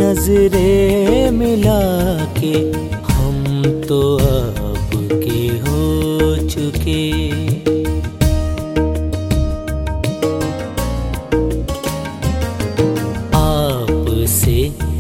नजरें मिला के हम तो अब के हो चुके। आपसे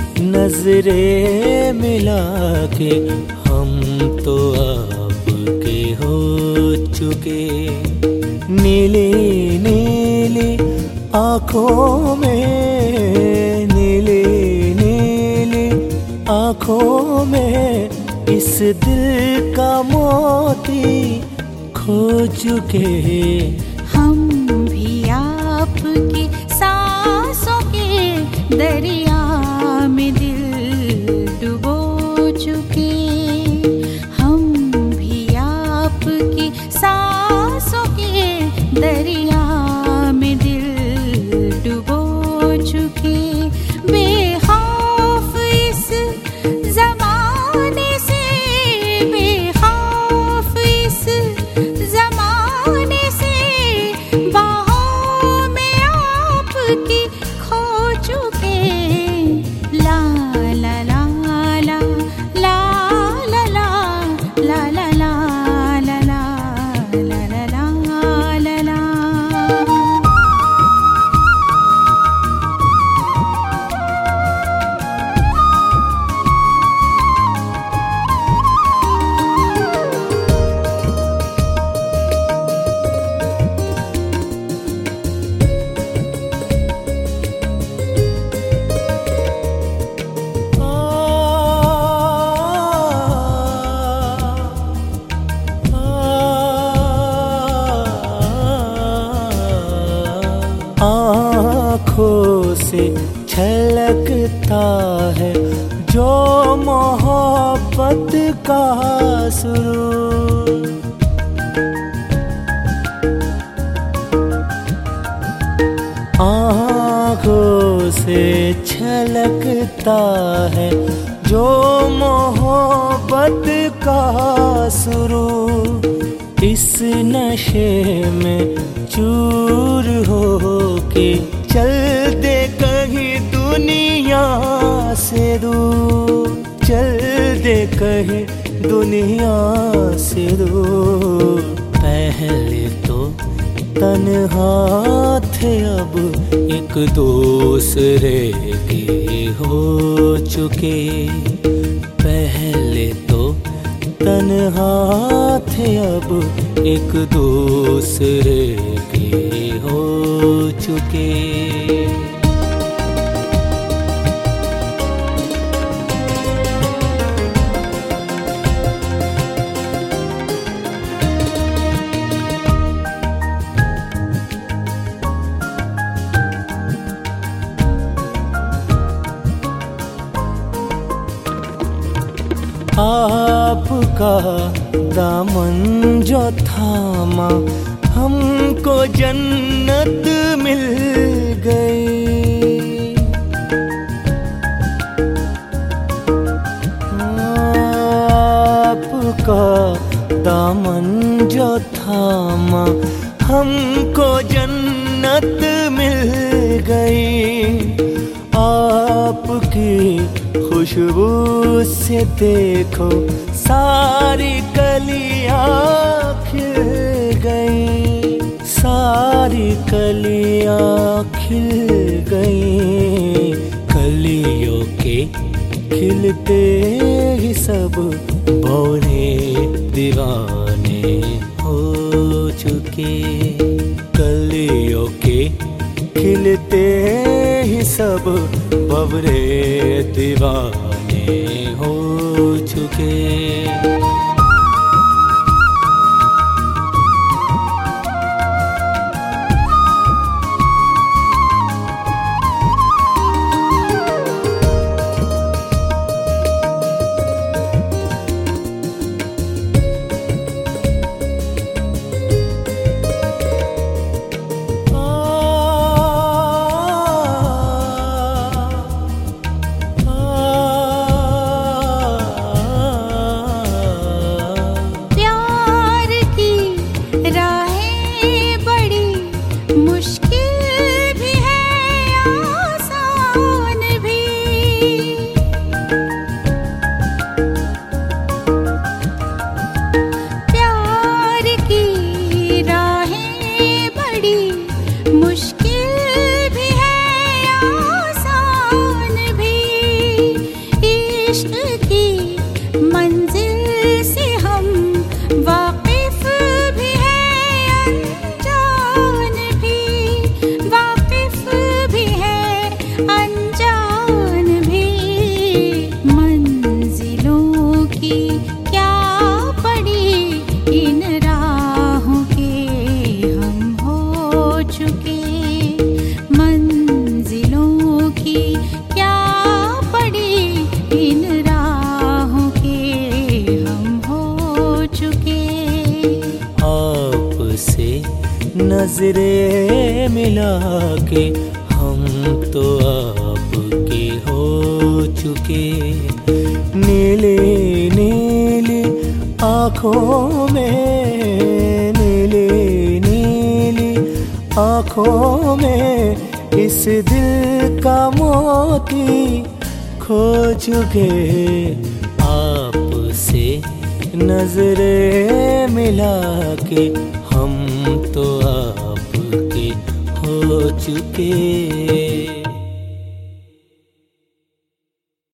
नजरें मिला के हम तो अब के हो चुके। नीली नीली आँखों में, नीली नीली आँखों में इस दिल का मोती खो चुके। हम भी आपकी सांसों के दरिया में दिल डुबो चुके। हम भी आपकी सांसों के दरिया में दिल डुबो चुके। बेखौफ इस ज़माने से, बेखौफ इस ज़माने से बाहों में आपकी खो चुके। ला ला ला ला ला ला ला ला ला ला ला ला ला ला ला ला। आँखों से छलकता है जो मोहब्बत का सुरूर। आँखों से छलकता है जो मोहब्बत का सुरूर। इस नशे में चूर हो के चल दे कहीं दुनिया से दूर, चल दे कहीं दुनिया से दूर। पहले तो तन्हा थे अब एक दूसरे के हो चुके। पहले तो तन्हा थे अब एक दूसरे के हो चुके। आपका दामन जो थामा हमको जन्नत मिल गई। आपका दामन जो थामा हमको जन्नत मिल गई। आपकी खुशबू से देखो सारी कलियां खिल गई, सारी कलियां खिल गई। कलियों के खिलते ही सब भौरे दीवाने हो चुके। कलियों के खिलते ही सब भंवरे दीवाने हो चुके। चुके। आपसे नजरें मिला के हम तो आपके हो चुके। नीली नीली आँखों में, नीली नीली आँखों में इस दिल का मोती खो चुके। आपसे नजरें मिला के हम तो आपके हो चुके।